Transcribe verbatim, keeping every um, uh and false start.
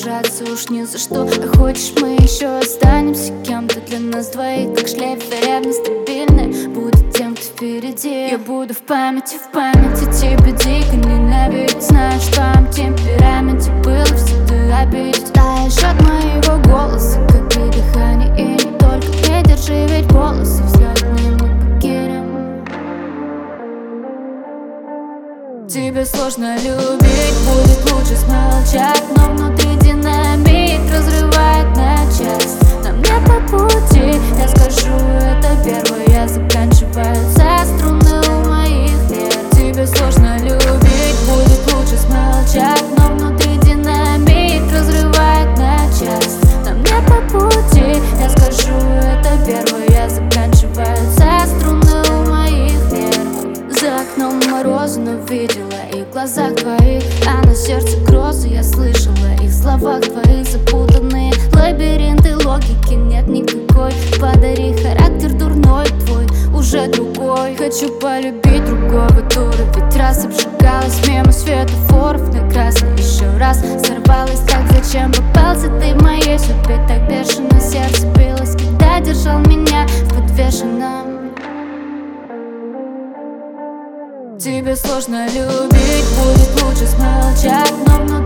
держаться уж ни за что. А хочешь, мы еще останемся кем-то для нас двоих, как шлейф рядом стабильный будет тем, кто впереди. Я буду в памяти, в памяти тебя дико ненавидеть. Знаешь, в твоем темпераменте было всегда обидеть. Таешь от моего голоса, как при дыхании, и не только. Не держи ведь волосы, взгляд мой мы покинем. Тебе сложно любить, будет лучше смолчать, но внутри динамит разрывает на части. Нам не по пути, я скажу это первое, заканчиваются струны у моих нерв. Тебе сложно любить, будет лучше смолчать, но внутри динамит разрывает на части. Нам не по пути, я скажу это первое, заканчиваются струны у моих нерв. За окном морозы, но видела их в глазах твоих, а на сердце грозы. Я слышала их в словах твоих запутанные лабиринты, логики нет никакой. Подари характер дурной твой, уже другой. Хочу полюбить другого дура, ведь раз обжигалась мимо светофоров на красный еще раз. Сорвалась так, зачем попался ты в моей судьбе? Так бешено сердце билось, когда держал меня в подвешенном. Тебе сложно любить, будет лучше смолчать, но